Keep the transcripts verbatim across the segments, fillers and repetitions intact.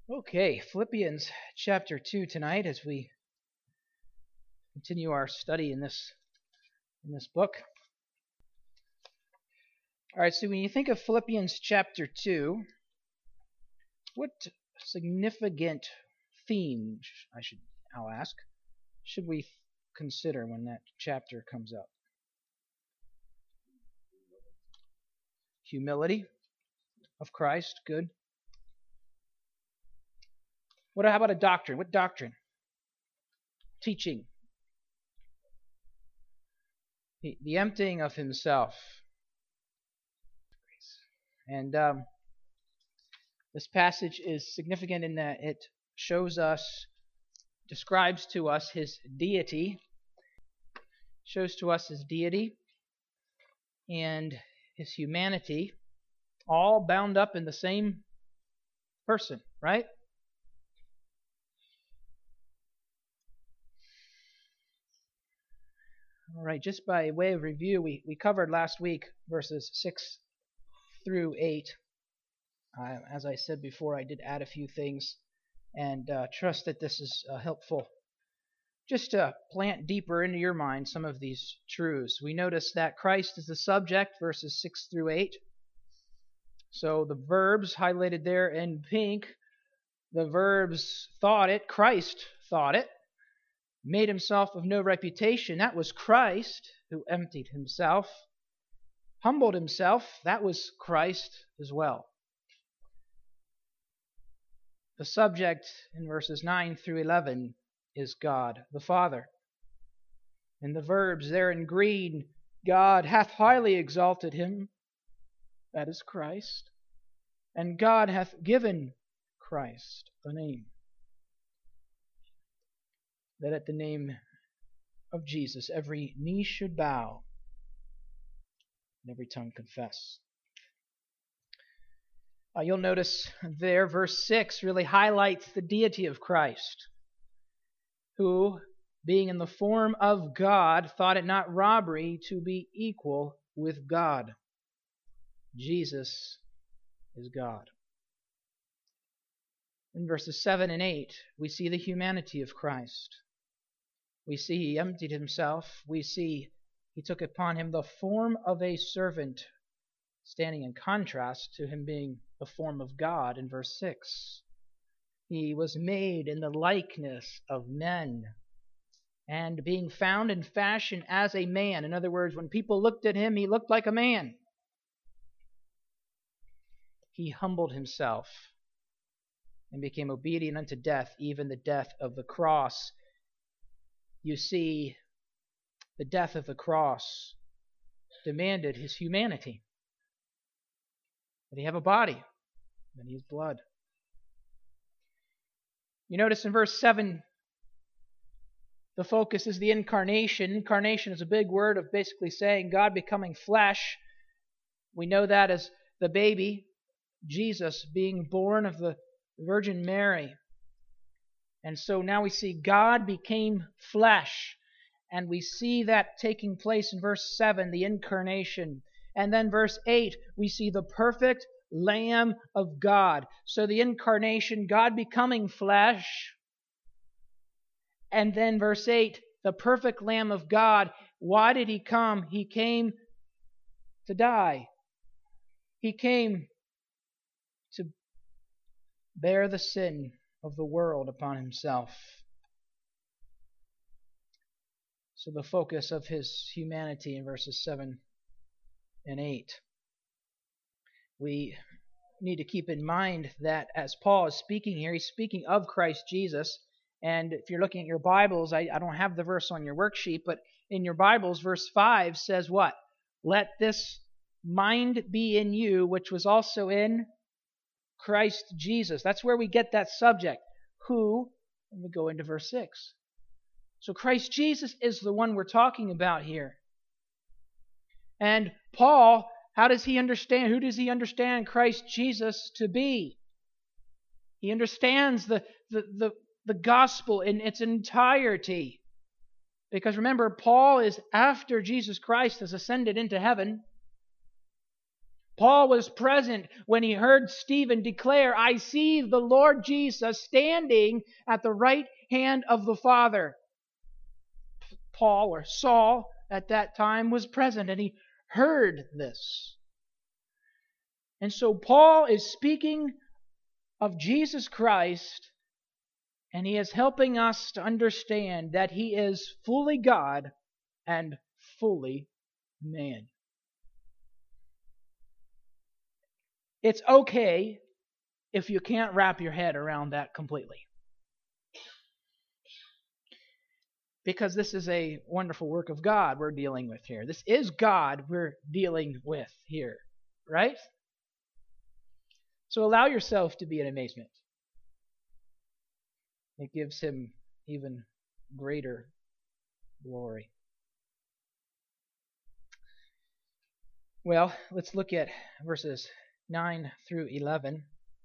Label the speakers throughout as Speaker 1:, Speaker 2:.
Speaker 1: Okay, Philippians chapter two tonight as we continue our study in this in this book. All right, so when you think of Philippians chapter two, what significant theme, I should I'll ask, should we consider when that chapter comes up? Humility of Christ, good. What how about a doctrine? What doctrine? Teaching. The, the emptying of himself. And um, this passage is significant in that it shows us, describes to us his deity, shows to us his deity and his humanity, all bound up in the same person, right? All right, just by way of review, we, we covered last week verses six through eight. Uh, as I said before, I did add a few things and uh, trust that this is uh, helpful just to plant deeper into your mind some of these truths. We notice that Christ is the subject, verses six through eight. So the verbs highlighted there in pink, the verbs thought it, Christ thought it, made himself of no reputation. That was Christ who emptied himself. Humbled himself. That was Christ as well. The subject in verses nine through eleven is God the Father. And the verbs there in green, God hath highly exalted him. That is Christ. And God hath given Christ a name, that at the name of Jesus every knee should bow and every tongue confess. Uh, you'll notice there, verse six really highlights the deity of Christ, who, being in the form of God, thought it not robbery to be equal with God. Jesus is God. In verses seven and eight, we see the humanity of Christ. We see he emptied himself. We see he took upon him the form of a servant, standing in contrast to him being the form of God in verse six. He was made in the likeness of men, and being found in fashion as a man. In other words, when people looked at him, he looked like a man. He humbled himself and became obedient unto death, even the death of the cross. You see, the death of the cross demanded his humanity. That he have a body, that he has blood. You notice in verse seven, the focus is the incarnation. Incarnation is a big word of basically saying God becoming flesh. We know that as the baby, Jesus, being born of the Virgin Mary. And so now we see God became flesh. And we see that taking place in verse seven, the incarnation. And then verse eight, we see the perfect Lamb of God. So the incarnation, God becoming flesh. And then verse eight, the perfect Lamb of God. Why did he come? He came to die. He came to bear the sin of the world upon himself. So the focus of his humanity in verses seven and eight. We need to keep in mind that as Paul is speaking here, he's speaking of Christ Jesus. And if you're looking at your Bibles, I, I don't have the verse on your worksheet, but in your Bibles, verse five says what? Let this mind be in you, which was also in Christ Jesus. That's where we get that subject. Who? And we go into verse six. So Christ Jesus is the one we're talking about here. And Paul, how does he understand? Who does he understand Christ Jesus to be? He understands the, the, the, the gospel in its entirety. Because remember, Paul is after Jesus Christ has ascended into heaven. Paul was present when he heard Stephen declare, "I see the Lord Jesus standing at the right hand of the Father." Paul, or Saul at that time, was present and he heard this. And so Paul is speaking of Jesus Christ, and he is helping us to understand that he is fully God and fully man. It's okay if you can't wrap your head around that completely, because this is a wonderful work of God we're dealing with here. This is God we're dealing with here, right? So allow yourself to be in amazement. It gives him even greater glory. Well, let's look at verses nine through eleven.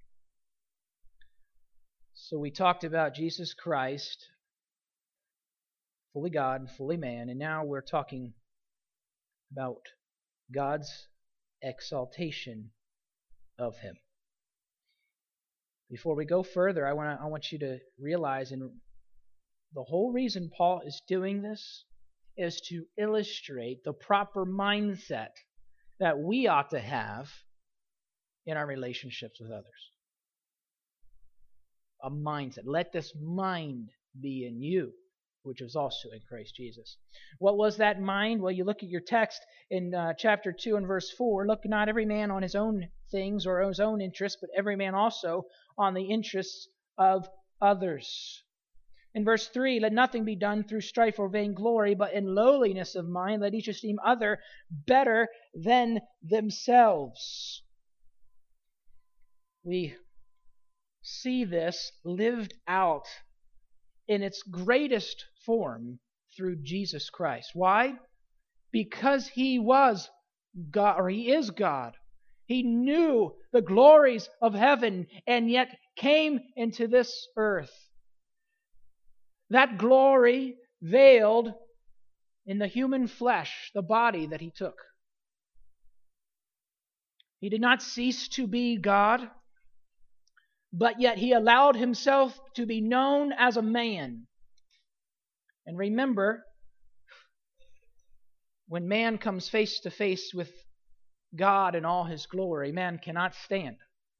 Speaker 1: So we talked about Jesus Christ, fully God, fully man, and now we're talking about God's exaltation of him. Before we go further, I want to, I want you to realize, and the whole reason Paul is doing this is to illustrate the proper mindset that we ought to have in our relationships with others. A mindset. Let this mind be in you, which was also in Christ Jesus. What was that mind? Well, you look at your text in uh, chapter two and verse four. Look not every man on his own things or his own interests, but every man also on the interests of others. In verse three, let nothing be done through strife or vainglory, but in lowliness of mind let each esteem other better than themselves. We see this lived out in its greatest form through Jesus Christ. Why? Because he was God, or he is God. He knew the glories of heaven and yet came into this earth. That glory veiled in the human flesh, the body that he took. He did not cease to be God, but yet he allowed himself to be known as a man. And remember, when man comes face to face with God in all his glory, man cannot stand.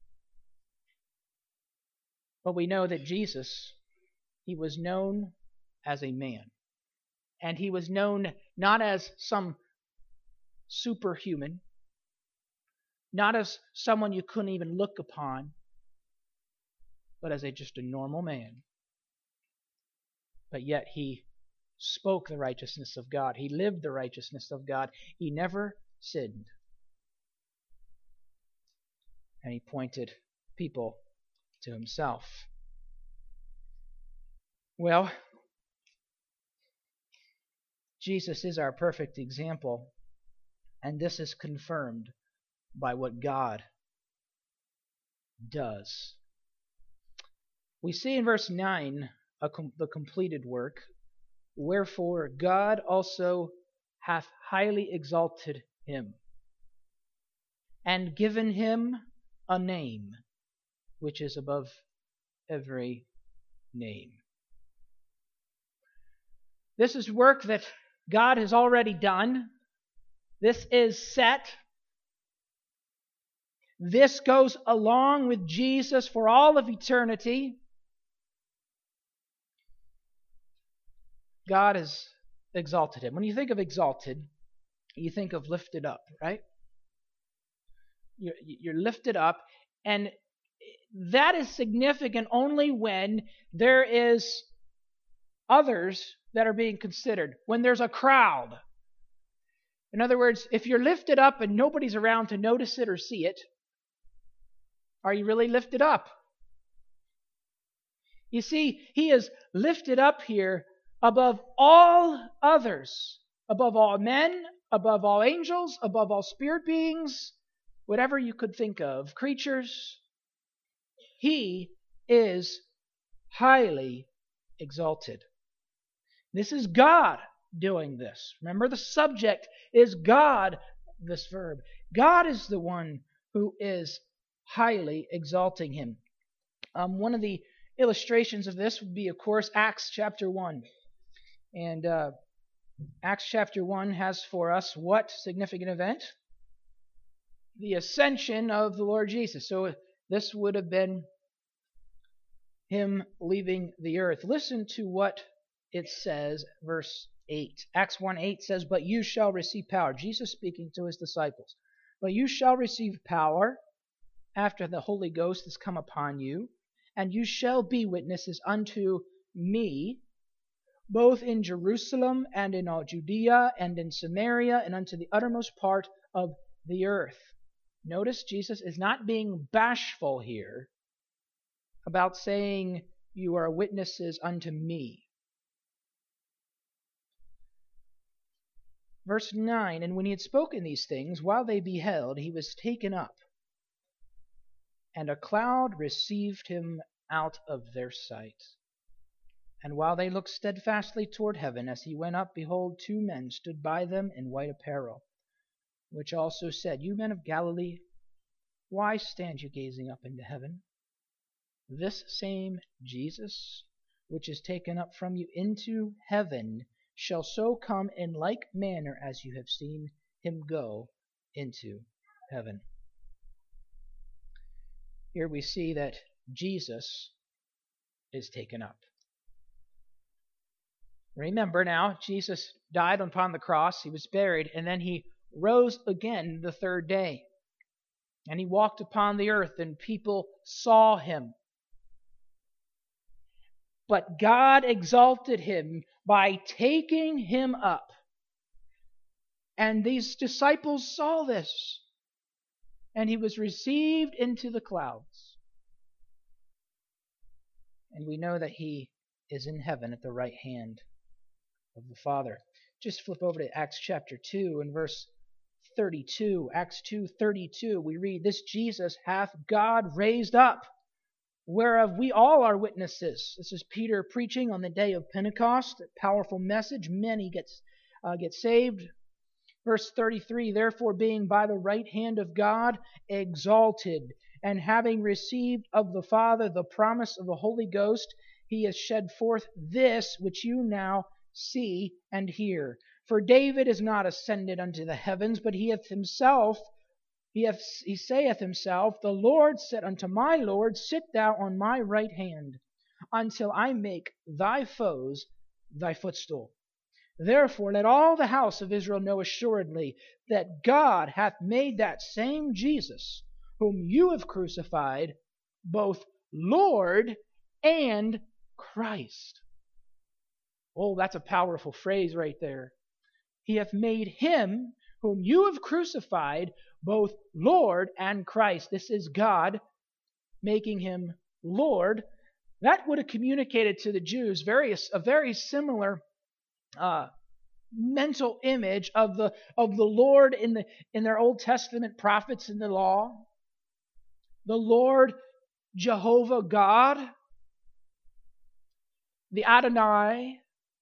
Speaker 1: But we know that Jesus, he was known as a man. And he was known not as some superhuman, not as someone you couldn't even look upon, but as a just a normal man. But yet he spoke the righteousness of God. He lived the righteousness of God. He never sinned. And he pointed people to himself. Well, Jesus is our perfect example, and this is confirmed by what God does. We see in verse nine a com- the completed work. Wherefore God also hath highly exalted him, and given him a name which is above every name. This is work that God has already done. This is set. This goes along with Jesus for all of eternity. God has exalted him. When you think of exalted, you think of lifted up, right? You're, you're lifted up, and that is significant only when there is others that are being considered, when there's a crowd. In other words, if you're lifted up and nobody's around to notice it or see it, are you really lifted up? You see, he is lifted up here above all others, above all men, above all angels, above all spirit beings, whatever you could think of, creatures. He is highly exalted. This is God doing this. Remember, the subject is God this verb. God is the one who is highly exalting him. Um, one of the illustrations of this would be, of course, Acts chapter one. And uh, Acts chapter one has for us what significant event? The ascension of the Lord Jesus. So this would have been him leaving the earth. Listen to what it says, verse eight. Acts one eight says, "But you shall receive power." Jesus speaking to his disciples. "But you shall receive power after the Holy Ghost has come upon you, and you shall be witnesses unto me, both in Jerusalem and in all Judea and in Samaria and unto the uttermost part of the earth." Notice Jesus is not being bashful here about saying, "You are witnesses unto me." Verse nine, "And when he had spoken these things, while they beheld, he was taken up, and a cloud received him out of their sight. And while they looked steadfastly toward heaven as he went up, behold, two men stood by them in white apparel, which also said, You men of Galilee, why stand you gazing up into heaven? This same Jesus, which is taken up from you into heaven, shall so come in like manner as you have seen him go into heaven." Here we see that Jesus is taken up. Remember now, Jesus died upon the cross, he was buried, and then he rose again the third day. And he walked upon the earth, and people saw him. But God exalted him by taking him up. And these disciples saw this. And he was received into the clouds. And we know that he is in heaven at the right hand of the Father. Just flip over to Acts chapter two and verse thirty-two. Acts two thirty-two, we read, "This Jesus hath God raised up, whereof we all are witnesses." This is Peter preaching on the day of Pentecost. A powerful message. Many get, uh, get saved. Verse thirty-three, "Therefore being by the right hand of God exalted, and having received of the Father the promise of the Holy Ghost, he has shed forth this which you now see and hear. For David is not ascended unto the heavens, but he hath himself, he, hath, he saith himself, The Lord said unto my Lord, Sit thou on my right hand, until I make thy foes thy footstool. Therefore let all the house of Israel know assuredly that God hath made that same Jesus, whom you have crucified, both Lord and Christ." Oh, that's a powerful phrase right there. He hath made him, whom you have crucified, both Lord and Christ. This is God making him Lord. That would have communicated to the Jews very, a very similar uh, mental image of the of the Lord in the in their Old Testament prophets in the law. The Lord Jehovah God, the Adonai.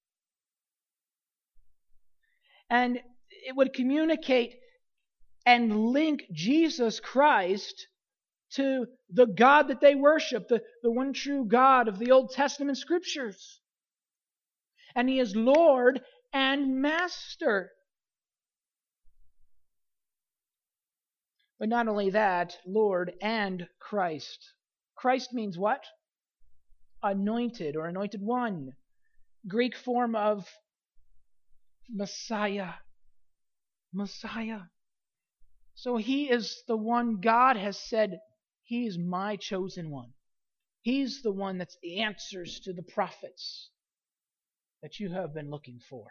Speaker 1: And it would communicate and link Jesus Christ to the God that they worship, the, the one true God of the Old Testament Scriptures. And he is Lord and Master. But not only that, Lord and Christ. Christ means what? Anointed or anointed one. Greek form of Messiah. Messiah. So he is the one God has said, He's my chosen one. He's the one that's the answers to the prophets that you have been looking for.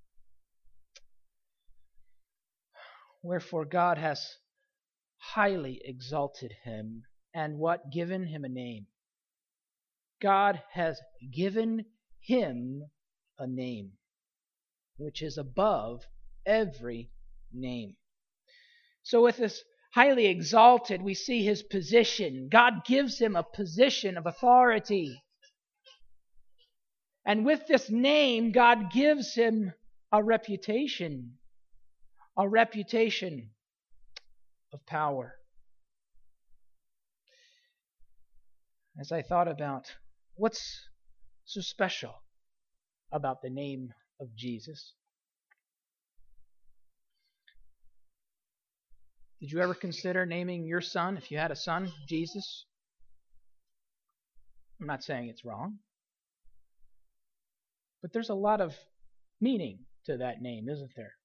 Speaker 1: Wherefore God has highly exalted him, and what? Given him a name. God has given him a name, which is above every name. So with this highly exalted, we see his position. God gives him a position of authority. And with this name, God gives him a reputation. A reputation. of power. As I thought about what's so special about the name of Jesus, did you ever consider naming your son, if you had a son, Jesus? I'm not saying it's wrong, but there's a lot of meaning to that name, isn't there?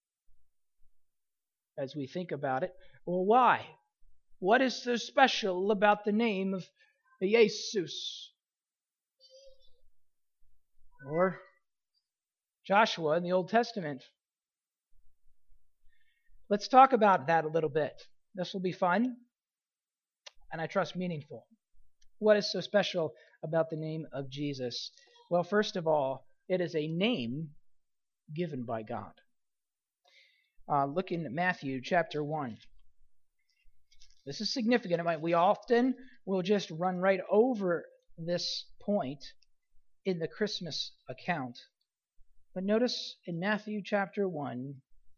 Speaker 1: As we think about it, well, why? What is so special about the name of Jesus? Or Joshua in the Old Testament. Let's talk about that a little bit. This will be fun, and I trust meaningful. What is so special about the name of Jesus? Well, first of all, it is a name given by God. Uh, look in Matthew chapter one. This is significant. We often will just run right over this point in the Christmas account. But notice in Matthew chapter one,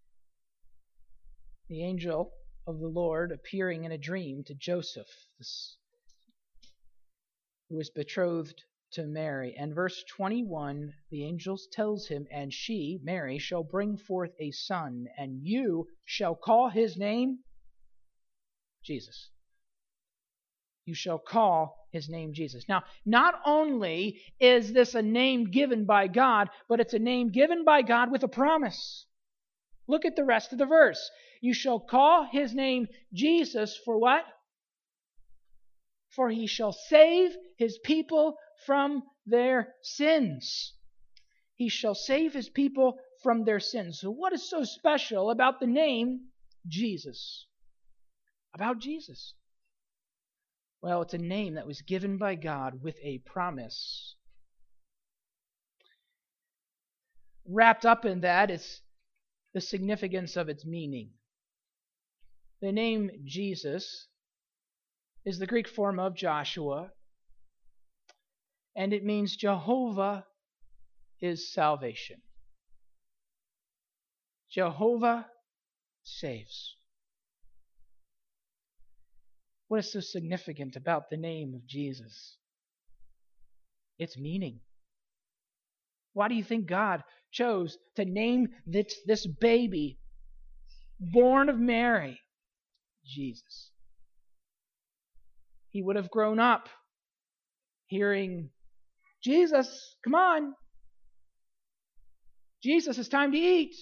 Speaker 1: the angel of the Lord appearing in a dream to Joseph, this, who was betrothed to Mary. And verse twenty-one, the angel tells him, "And she, Mary, shall bring forth a son, and you shall call his name Jesus." You shall call his name Jesus. Now, not only is this a name given by God, but it's a name given by God with a promise. Look at the rest of the verse. You shall call his name Jesus for what? For he shall save his people from their sins. He shall save his people from their sins. So what is so special about the name Jesus? About Jesus? Well, it's a name that was given by God with a promise. Wrapped up in that is the significance of its meaning. The name Jesus is the Greek form of Joshua, and it means Jehovah is salvation. Jehovah saves. What is so significant about the name of Jesus? Its meaning. Why do you think God chose to name this, this baby born of Mary Jesus? He would have grown up hearing, "Jesus, come on. Jesus, it's time to eat."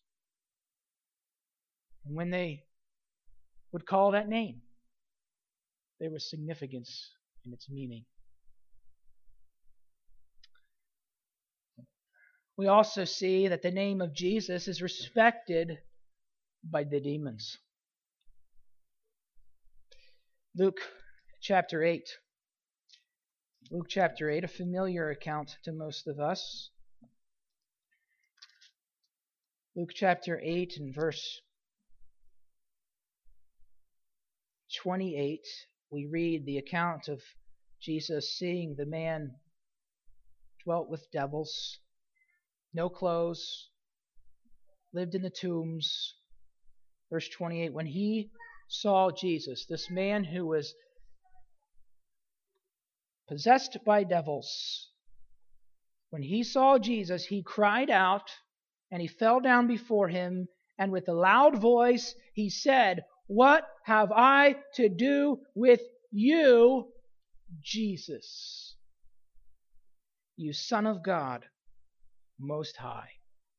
Speaker 1: And when they would call that name, there was significance in its meaning. We also see that the name of Jesus is respected by the demons. Luke chapter eight. Luke chapter eight, a familiar account to most of us. Luke chapter eight and verse twenty-eight, we read the account of Jesus seeing the man dwelt with devils, no clothes, lived in the tombs. Verse twenty-eight, when he saw Jesus, this man who was possessed by devils, when he saw Jesus, he cried out and he fell down before him, and with a loud voice he said, "What have I to do with you, Jesus, you Son of God Most High?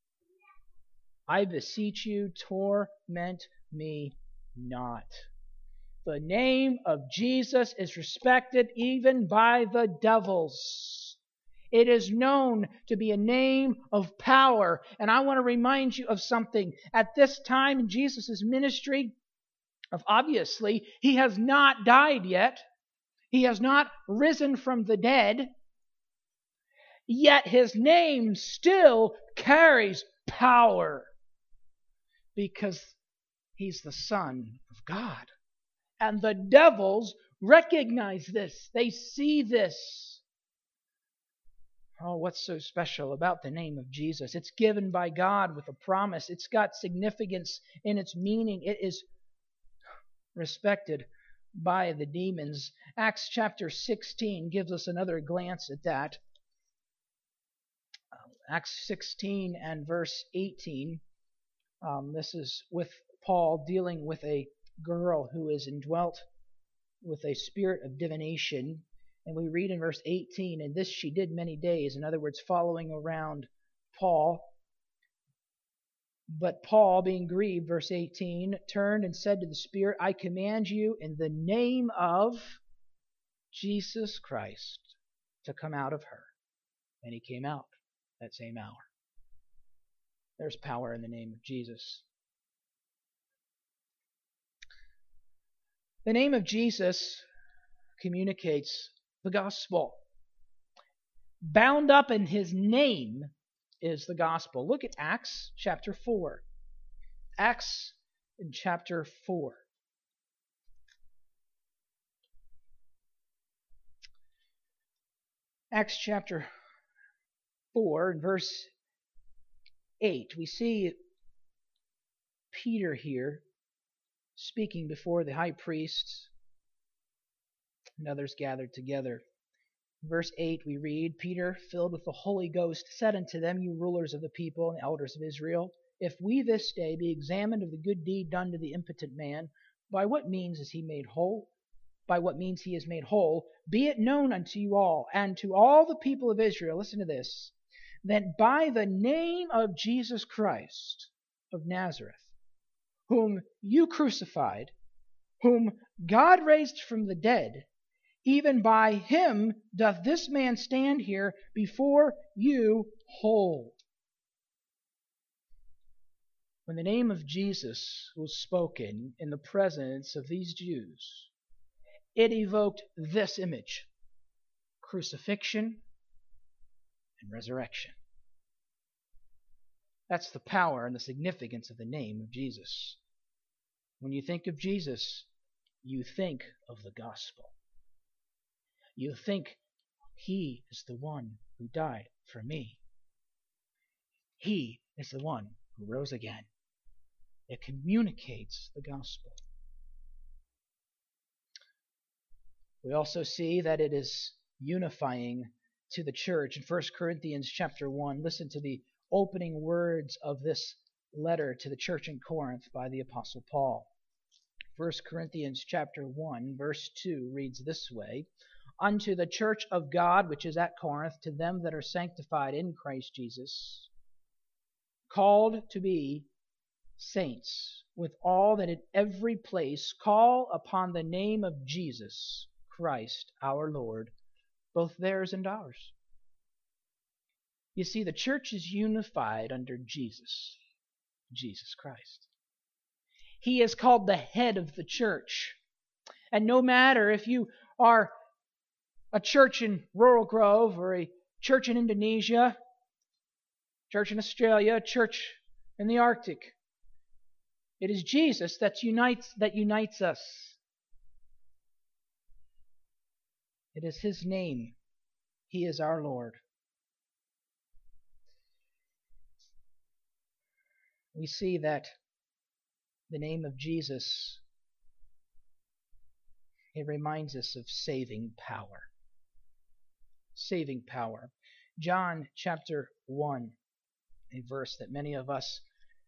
Speaker 1: I beseech you, torment me not." The name of Jesus is respected even by the devils. It is known to be a name of power. And I want to remind you of something. At this time in Jesus' ministry, of obviously, he has not died yet. He has not risen from the dead. Yet his name still carries power because he's the Son of God. And the devils recognize this. They see this. Oh, what's so special about the name of Jesus? It's given by God with a promise. It's got significance in its meaning. It is respected by the demons. Acts chapter sixteen gives us another glance at that. Acts sixteen and verse eighteen. Um, this is with Paul dealing with a girl who is indwelt with a spirit of divination. And we read in verse eighteen, and this she did many days. In other words, following around Paul. But Paul, being grieved, verse eighteen, turned and said to the spirit, I command you in the name of Jesus Christ to come out of her. And he came out that same hour. There's power in the name of Jesus. The name of Jesus communicates the gospel. Bound up in his name is the gospel. Look at Acts chapter four. Acts in chapter four. Acts chapter four and verse eight. We see Peter here speaking before the high priests and others gathered together. Verse eight we read, Peter, filled with the Holy Ghost, said unto them, You rulers of the people and elders of Israel, if we this day be examined of the good deed done to the impotent man, by what means is he made whole? By what means he is made whole, be it known unto you all, and to all the people of Israel, listen to this, that by the name of Jesus Christ of Nazareth, whom you crucified, whom God raised from the dead, even by him doth this man stand here before you whole. When the name of Jesus was spoken in the presence of these Jews, it evoked this image: crucifixion and resurrection. That's the power and the significance of the name of Jesus. When you think of Jesus, you think of the gospel. You think he is the one who died for me. He is the one who rose again. It communicates the gospel. We also see that it is unifying to the church. In First Corinthians chapter one, listen to the opening words of this letter to the church in Corinth by the Apostle Paul. First Corinthians chapter one, verse two reads this way, Unto the church of God which is at Corinth, to them that are sanctified in Christ Jesus, called to be saints, with all that in every place call upon the name of Jesus Christ our Lord, both theirs and ours. You see, the church is unified under Jesus, Jesus Christ. He is called the head of the church. And no matter if you are a church in Rural Grove or a church in Indonesia, church in Australia, a church in the Arctic, it is Jesus that unites that unites us. It is his name. He is our Lord. We see that the name of Jesus, it reminds us of saving power. Saving power. John chapter one, a verse that many of us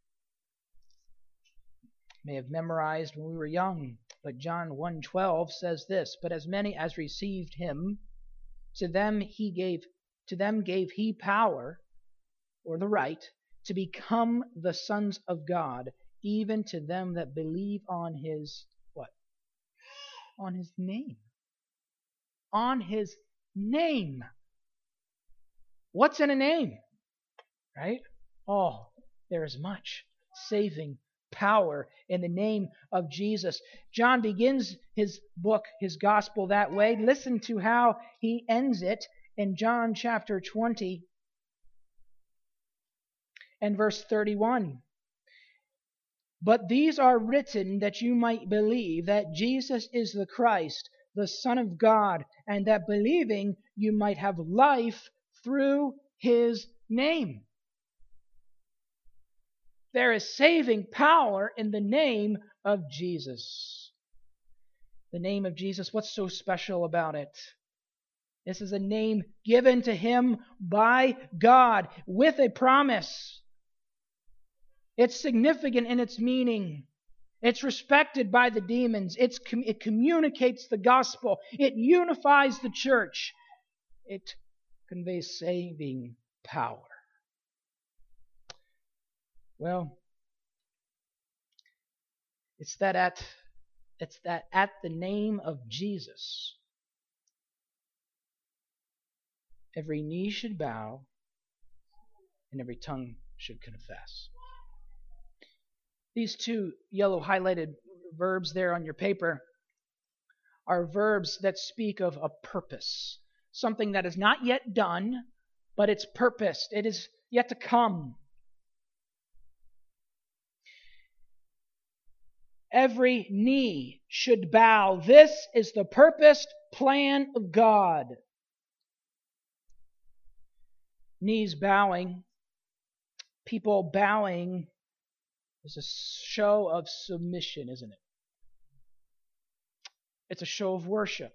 Speaker 1: may have memorized when we were young. But John one twelve says this, But as many as received him, to them he gave to them gave he power, or the right, to become the sons of God, even to them that believe on his what? On his name. On his name. What's in a name? Right? Oh, there is much saving power in the name of Jesus. John begins his book, his gospel, that way. Listen to how he ends it in John chapter twenty and verse thirty-one. But these are written that you might believe that Jesus is the Christ, the Son of God, and that believing you might have life through his name. There is saving power in the name of Jesus. The name of Jesus, what's so special about it? This is a name given to him by God with a promise. It's significant in its meaning. It's respected by the demons. It's, it communicates the gospel. It unifies the church. It conveys saving power. Well, it's that at it's that at the name of Jesus, every knee should bow and every tongue should confess. These two yellow highlighted verbs there on your paper are verbs that speak of a purpose, something that is not yet done, but it's purposed. It is yet to come. Every knee should bow. This is the purposed plan of God. Knees bowing, people bowing is a show of submission, isn't it? It's a show of worship.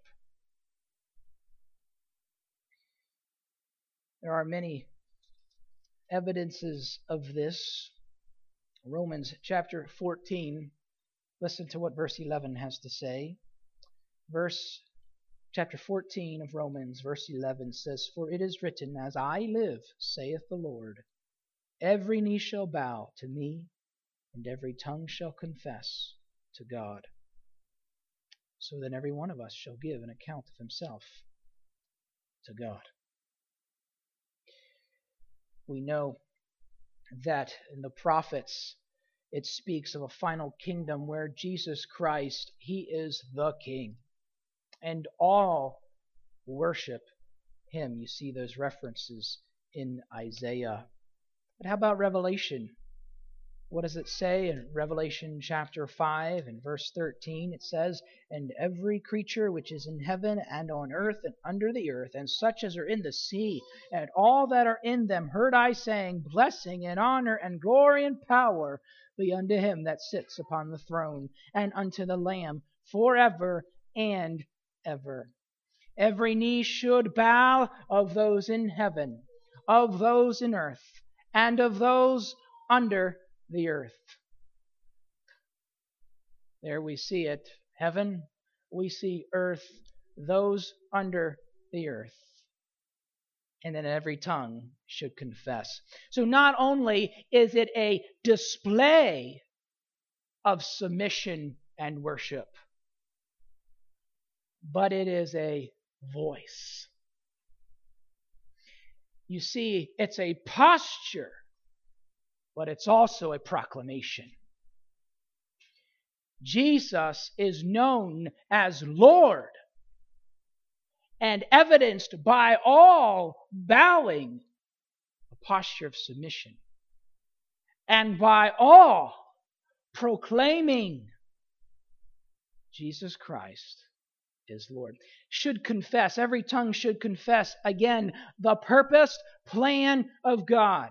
Speaker 1: There are many evidences of this. Romans chapter fourteen. Listen to what verse eleven has to say. Verse chapter fourteen of Romans, verse eleven says, "For it is written, as I live, saith the Lord, every knee shall bow to me, and every tongue shall confess to God." So then every one of us shall give an account of himself to God. We know that in the prophets it speaks of a final kingdom where Jesus Christ, he is the King, and all worship him. You see those references in Isaiah. But how about Revelation? What does it say in Revelation chapter five and verse thirteen? It says, "And every creature which is in heaven and on earth and under the earth, and such as are in the sea, and all that are in them, heard I saying, Blessing and honor and glory and power be unto him that sits upon the throne, and unto the Lamb forever and ever." Every knee should bow, of those in heaven, of those in earth, and of those under the earth. There we see it. Heaven, we see earth, those under the earth. And then every tongue should confess. So not only is it a display of submission and worship, but it is a voice. You see, it's a posture, but it's also a proclamation. Jesus is known as Lord and evidenced by all bowing, a posture of submission, and by all proclaiming Jesus Christ is Lord. Should confess, every tongue should confess, again, the purposed plan of God.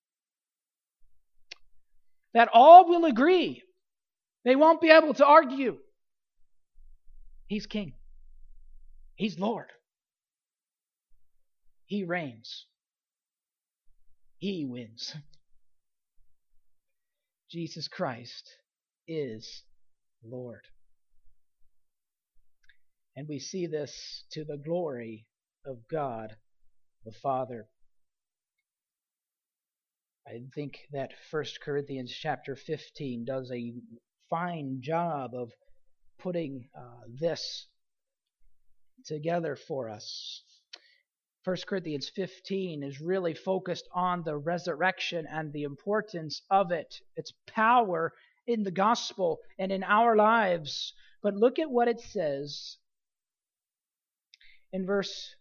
Speaker 1: That all will agree. They won't be able to argue. He's King. He's Lord. He reigns. He wins. Jesus Christ is Lord. And we see this to the glory of God the Father. I think that First Corinthians chapter fifteen does a fine job of putting uh, this together for us. First Corinthians fifteen is really focused on the resurrection and the importance of it, its power in the gospel and in our lives. But look at what it says in verse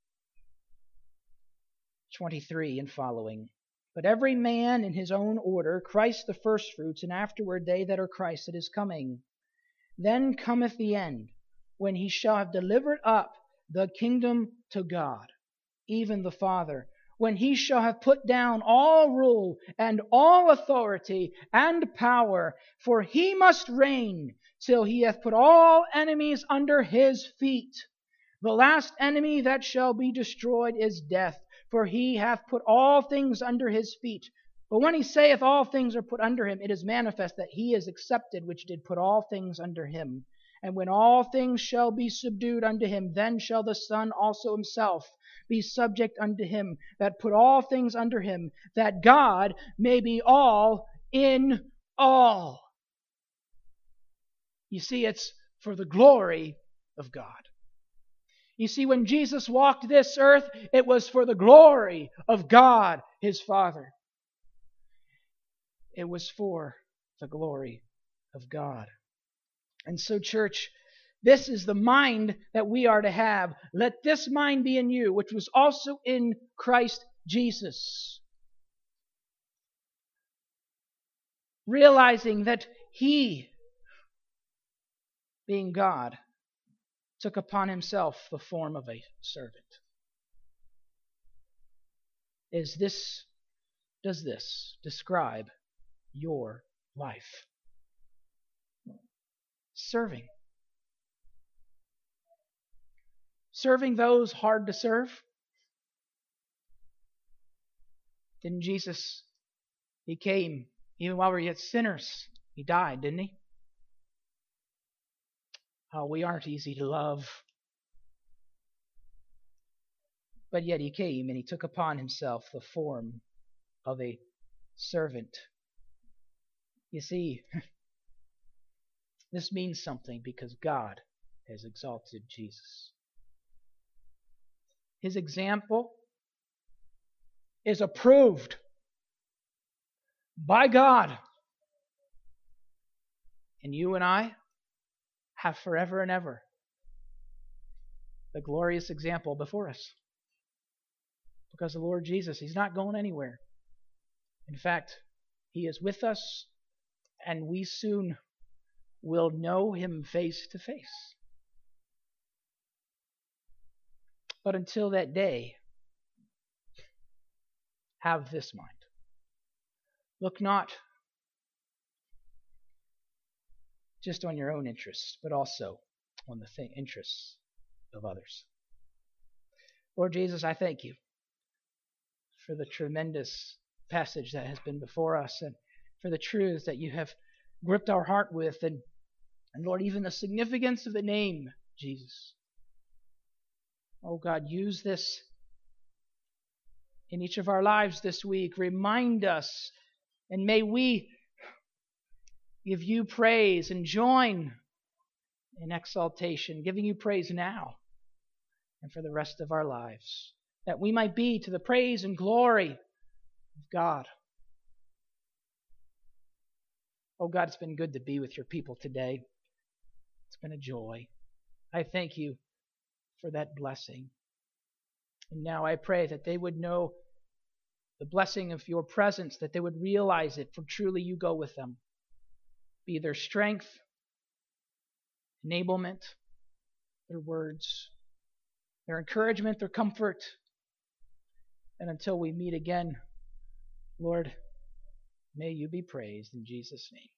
Speaker 1: twenty-three and following. "But every man in his own order, Christ the firstfruits, and afterward they that are Christ that is coming. Then cometh the end, when he shall have delivered up the kingdom to God, even the Father, when he shall have put down all rule and all authority and power, for he must reign till he hath put all enemies under his feet. The last enemy that shall be destroyed is death, for he hath put all things under his feet. But when he saith all things are put under him, it is manifest that he is accepted which did put all things under him. And when all things shall be subdued unto him, then shall the Son also himself be subject unto him that put all things under him, that God may be all in all. You see, it's for the glory of God. You see, when Jesus walked this earth, it was for the glory of God, his Father. It was for the glory of God. And so, church, this is the mind that we are to have. Let this mind be in you, which was also in Christ Jesus. Realizing that he, being God, took upon himself the form of a servant. Is this, does this describe your life? Serving. Serving those hard to serve. Didn't Jesus, he came even while we were yet sinners. He died, didn't he? Oh, we aren't easy to love. But yet he came and he took upon himself the form of a servant. You see, this means something because God has exalted Jesus. His example is approved by God. And you and I have forever and ever the glorious example before us. Because the Lord Jesus, he's not going anywhere. In fact, he is with us, and we soon will know him face to face. But until that day, have this mind. Look not just on your own interests, but also on the th- interests of others. Lord Jesus, I thank you for the tremendous passage that has been before us, and for the truths that you have gripped our heart with, and, and Lord, even the significance of the name Jesus. Oh God, use this in each of our lives this week. Remind us, and may we give you praise and join in exaltation, giving you praise now and for the rest of our lives, that we might be to the praise and glory of God. Oh God, it's been good to be with your people today. It's been a joy. I thank you for that blessing. And now I pray that they would know the blessing of your presence, that they would realize it, for truly you go with them. Be their strength, enablement, their words, their encouragement, their comfort. And until we meet again, Lord, may you be praised in Jesus' name.